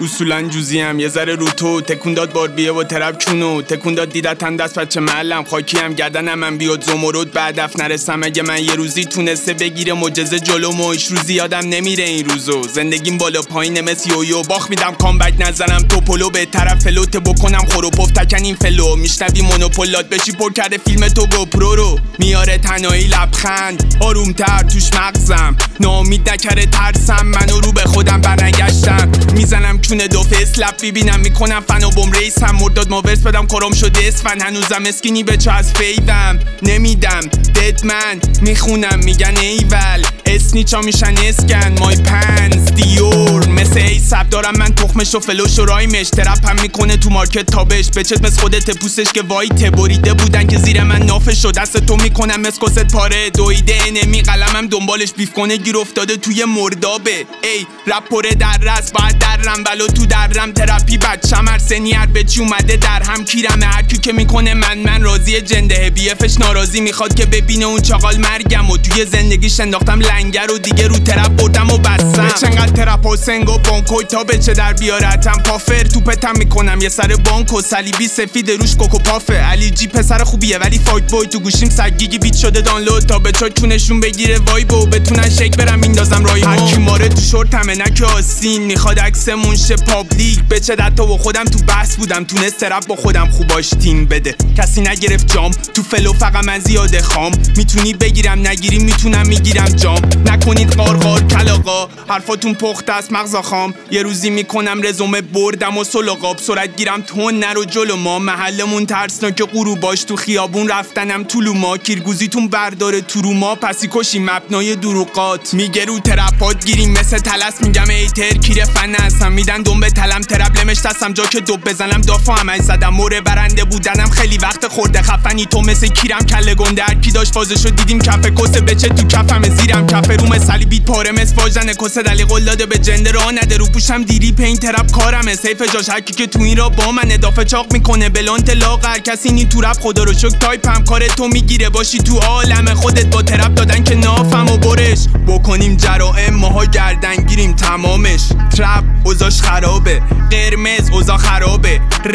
اصولا جوزیم یه ذره رو تو تکون داد باربیه و ترپ چونو تکون داد دیدتن دست بچه معلم خاکیم گردنم من بیاد زمرد بعد دف نرسم اگه من یه روزی تونسته بگیره معجزه جلومو ایش روزی یادم نمیره این روزو زندگیم بالا پایین مثل یویو باخ میدم کامبک نزنم تو پلو به طرف فلوت بکنم خروپف تکن این فلو میشنوی مونوپولات بشی پر کرده فیلم تو گوپرو رو میاره تنهایی لبخند آرومتر توش مغزم ناامید نکره ترسم منو رو به خودم برنگشتم میزنم چونه دو فیس لب ببینم میکنم فن و بوم ریس هم مرداد ما ورس بدم کرم شده اسفن هنوزم اسکینی به چه از فیدم نمیدم ددمن میخونم میگن ایول اسنیچا میشن اسکن مای پنز دیور مثل ای سب دارم من تخمش و فلوش و رایمش ترپ هم میکنه تو مارکت تابش بچت مثل خودت پوستش که وایته بریده بودن که زیر من نافش و دست تو میکنم مثل کست پاره دویده انمی قلمم دنبالش بیف کنه گیر افتاده توی مردابه ای رپ پره در رس باید درم ولو تو درم ترپی بچم هر سنی هر بچی اومده در هم کیرمه هرکی که میکنه من راضی جنده بیفش ناراضی میخواد که ببینه اون چاقال مرگم و توی زندگیش انداختم لنگر و دیگه رو ترپ بردم و بستم چنقدر ترپ و سنگ و بانکوی تا بچه در بیارتم پافر توپتم میکنم یه سر بانک و صلیبی سفید روش کوکو پافه علی جی پسر خوبیه ولی فایت بوی تو گوشیم سگیگی بیت شده دانلود تا به چونشون بگیره وایبو بتونن شک برم میندازم رایمو هر کی ماره تو شورتمه نه که آسین میخواد عکسمون شه پابلیک بچه دتا و خودم تو بحث بودم تونست ترپ با خودم خوباش تیم بده کسی نگرفت جام تو فلو فقط من زیاده خام میتونی بگیرم نگیری میتونم میگیرم جام نکنید قارقار کلاغا حرفاتون پخته است مغزا خام یه روزی میکنم رزومه بردم و سلقاب سرعت گیرم تون نرو جلو ما محلمون ترسناک غروباش تو خیابون رفتنم طولو ما کیرگوزیتون برداره تو رو ما پسی کشی مبنای دروغات میگه رو ترپات گیریم مثل تلس میگم ایتر کیر فن هستم میدن دنبه تلم ترپ لمش دستم جا که دوب بزنم دافا همش زدم موره برنده بودنم خیلی وقت خورده خفنی تو مثل کیرم کله گنده هر کی داشت فازشو دیدیم کف کسه بچه تو کفم زیرم کف روم صلیبیت پاره مس واژن کسه دلی قول داده به جنده راه نده رو پوشم دیری پین ترپ کارمه سیف جاش هر کی که تو این را با من اضافه چاق میکنه بلانت لاغر کسی نی تو رپ خدا رو شک تایپم کار تو میگیره باشی تو عالم خودت با ترپ دادن که نافم و برش بکنیم جرائم ماها گردنگیریم تمامش ترپ اوزاش خرابه قرمز اوزا خرابه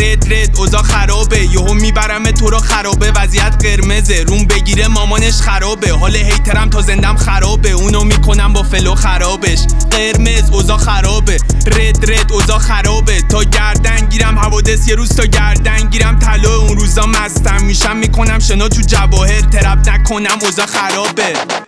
رد اوزا خرابه یهو میبرم تو رو خرابه وضعیت قرمزه روم بگیره مامانش خرابه حال هیترم تا زندم خرابه اونو میکنم با فلو خرابش قرمز اوزا خرابه رد اوزا خرابه تا گردن گیرم حوادث یه روز تا گردن گیرم طلا اون روزا مستم میشم میکنم شنا تو جواهر ترپ نکنم اوزا خرابه